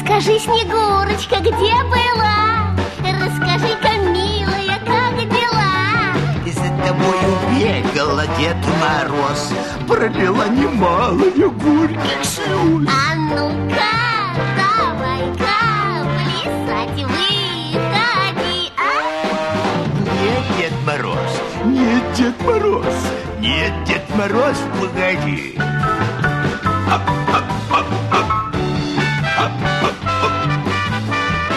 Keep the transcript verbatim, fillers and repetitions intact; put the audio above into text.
Расскажи, Снегурочка, где была? Расскажи-ка, милая, как дела? За тобою бегала Дед Мороз, пролила немало горьких слез. А ну-ка, давай-ка плясать выходи, а? Нет, Дед Мороз, нет, Дед Мороз, нет, Дед Мороз, погоди. Оп, оп, оп.